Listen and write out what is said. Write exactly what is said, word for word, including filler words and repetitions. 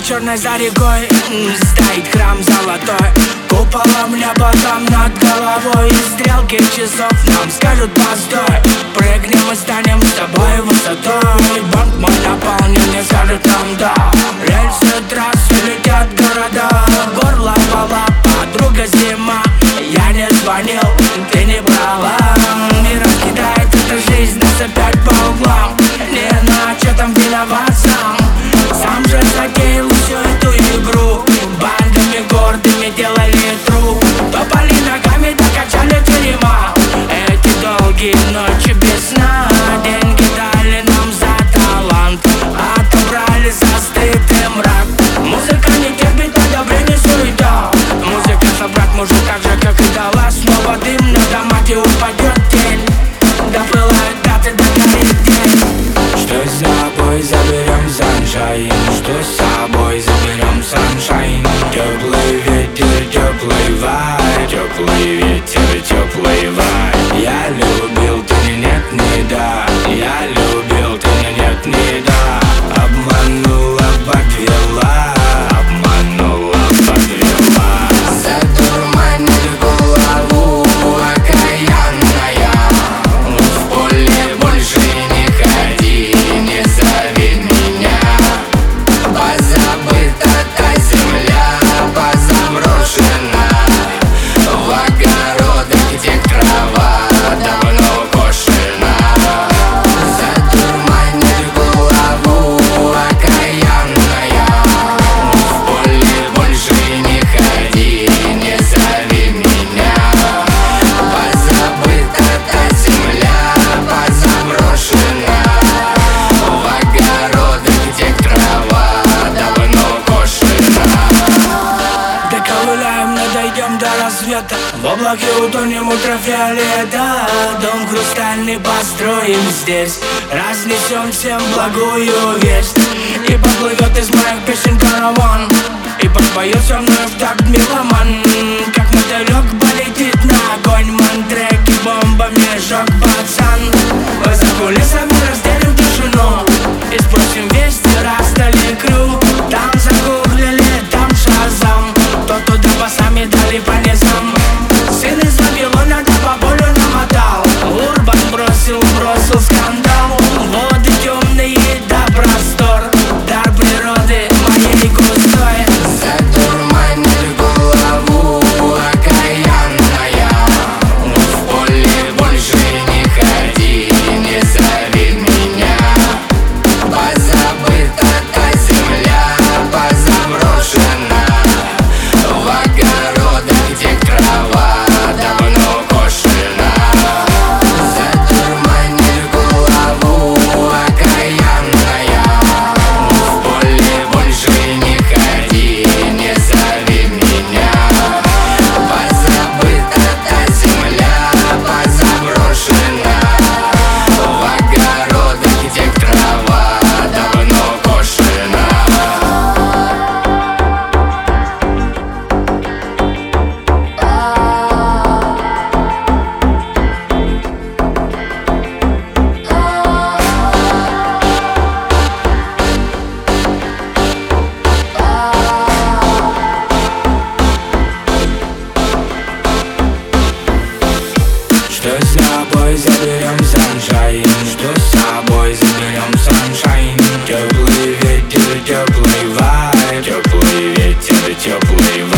черной за рекой стоит храм золотой, куполом небо там над головой. И стрелки часов нам скажут постой, прыгнем и станем с тобой высотой. Банк мой наполнен и скажет нам да. Рельсы трассы летят города, горло вала, подруга зима. Я не звонил, ты не брала. И раскидает эта жизнь нас опять по углам. Не на что там виноват сам. Сам же затеял всю эту игру. Бандами гордыми делали труп. Топали ногами, докачали тюрьма. Эти долгие ночи без сна. Деньги дали нам за талант, отобрали за стыд и мрак. Музыка не терпит одобрения, суета. Музыка собрать может так же, как и дала. Снова дым на домате, упадет тень. Допылают даты, догорит день. Что с собой заберем саншайн? Что с собой заберем саншайн? Теплый ветер, теплый вай, теплый ветер, теплый вай. Я любил, ты не нет, не да. Я любил, ты не нет, не да. Обманула, подвела, обманула, подвела. Затурманит голову окаянная. В поле больше не ходи, не зови меня. Позабыта та земля, позаброшена. В огородах, где трава давно кошена. Затурманит голову окаянная. В поле больше не ходи, не зови меня. Позабыта та земля, позаброшена. В огородах, где трава давно кошена. Доковыляем, но дойдем до рассвета. В облаке утонем ультрафиолета. Дом хрустальный построим здесь, разнесем всем благую весть. И поплывет из моих песен караван, и подпоет со мной в такт меломан. Как мотылек полетит на огонь, мантреки бомбами жёг пацан. Мы за кулисами разделим тишину и спросим вести, расстали крю. Там загуглили, там шазам, то туда басами дали по низам. Сын из Вавилона да по полю намотал. Урбан бросил, бросил скандал. Воды темные да простор, дар природы моей густой. Затурманит голову окаянная. В поле больше не ходи, не зови меня. Позабыта та земля, позаброшена. В огородах, где трава давно кошена. Затурманит голову окаянная. В поле больше не ходи, не зови меня. Позабыта та земля, позаброшена. В огородах, где трава давно кошена. Что с собой заберем саншайн? Что с собой заберем саншайн? Теплый ветер, теплый вай, теплый ветер, теплый вай.